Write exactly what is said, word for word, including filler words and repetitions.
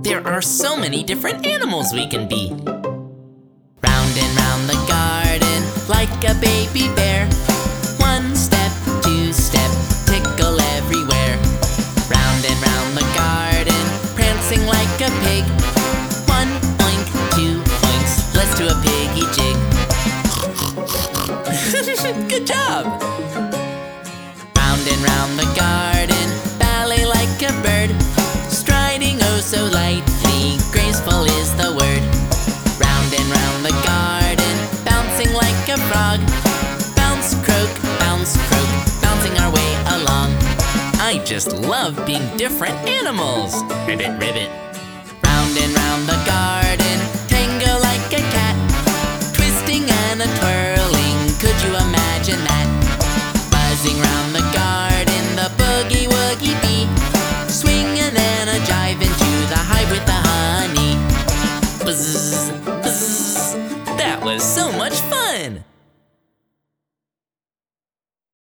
There are so many different animals we can be. Round and round the garden like a baby bear. One step, two step, tickle everywhere. Round and round the garden, prancing like a pig. One oink, two oinks, let's do a piggy jig. Good job! Round and round the garden, ballet like a bird. Striding oh so lightly, graceful is the word. Round and round the garden, bouncing like a frog. Bounce, croak, bounce, croak, bouncing our way along. I just love being different animals. Ribbit, ribbit. Round and round the garden, tango like a cat. Twisting and a twirling, could you imagine that? Buzzing round the garden, the boogie woogie bee. Swinging and a jiving to the hive with the honey. Buzz, buzz. That was so much